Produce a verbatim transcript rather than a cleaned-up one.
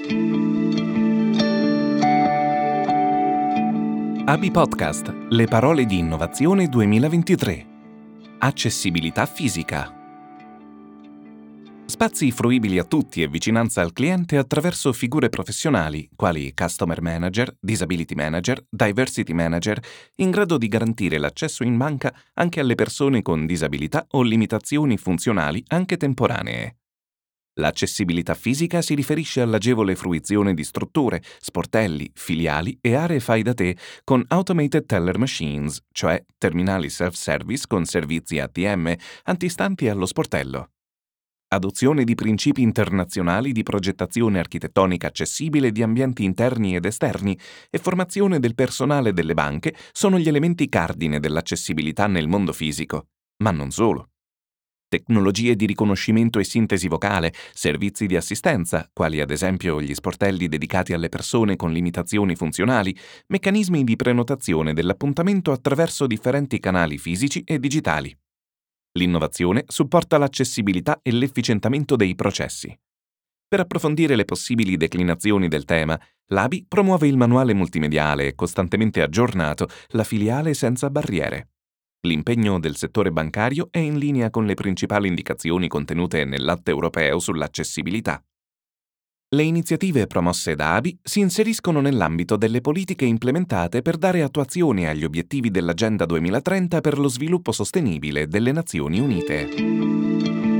A B I Podcast, le parole di innovazione duemilaventitré. Accessibilità fisica. Spazi fruibili a tutti e vicinanza al cliente attraverso figure professionali, quali Customer Manager, Disability Manager, Diversity Manager, in grado di garantire l'accesso in banca anche alle persone con disabilità o limitazioni funzionali anche temporanee. L'accessibilità fisica si riferisce all'agevole fruizione di strutture, sportelli, filiali e aree fai da te con Automated Teller Machines, cioè terminali self-service con servizi A T M antistanti allo sportello. Adozione di principi internazionali di progettazione architettonica accessibile di ambienti interni ed esterni e formazione del personale delle banche sono gli elementi cardine dell'accessibilità nel mondo fisico, ma non solo. Tecnologie di riconoscimento e sintesi vocale, servizi di assistenza, quali ad esempio gli sportelli dedicati alle persone con limitazioni funzionali, meccanismi di prenotazione dell'appuntamento attraverso differenti canali fisici e digitali. L'innovazione supporta l'accessibilità e l'efficientamento dei processi. Per approfondire le possibili declinazioni del tema, l'A B I promuove il manuale multimediale e costantemente aggiornato La filiale senza barriere. L'impegno del settore bancario è in linea con le principali indicazioni contenute nell'Atto europeo sull'accessibilità. Le iniziative promosse da A B I si inseriscono nell'ambito delle politiche implementate per dare attuazione agli obiettivi dell'Agenda duemilatrenta per lo sviluppo sostenibile delle Nazioni Unite.